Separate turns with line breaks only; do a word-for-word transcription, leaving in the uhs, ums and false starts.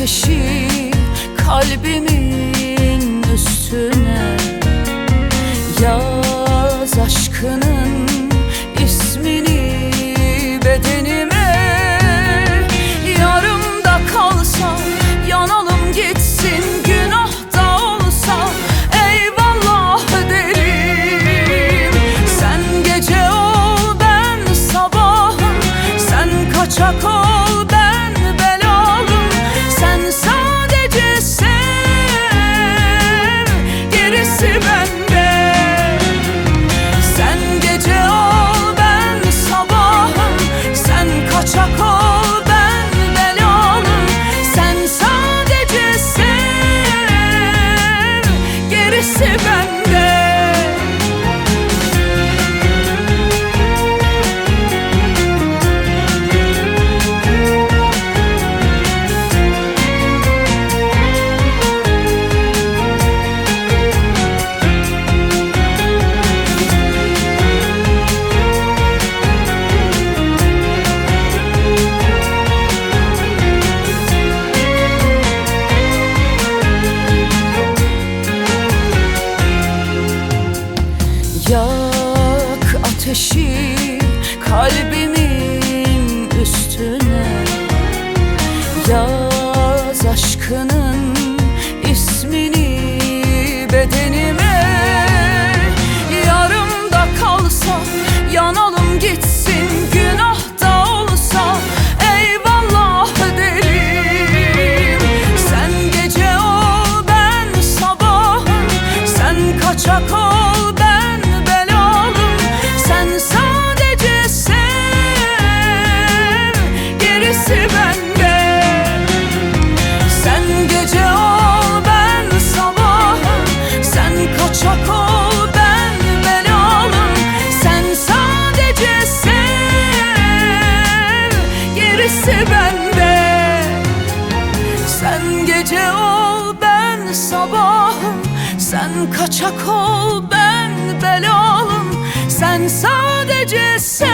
ateşi kalbimin üstüne yaz aşkının ismini bedenime. Yarımda kalsa yanalım gitsin, günah da olsa eyvallah derim. Sen gece ol ben sabahım, sen kaçak ol ben belalım. Sen sadece sev, gerisi bende. Sen gece ol ben sabahım, sen kaçak ol ben belalım. Sen sadece sev, gerisi bende. Yak ateşi kalbimin üstüne, yaz aşkının ismini bedenime. Yarımda kalsa yanalım gitsin, günah da olsa eyvallah derim. Sen gece ol ben sabahım, sen kaçak ol ben belalım. Sen sadece sev, gerisi bende. Sen gece ol ben sabahım, sen kaçak ol ben belalım. Sen sadece sev, gerisi bende. Sen gece ol ben sabahım, sen kaçak ol ben belalım. Sen sadece sev,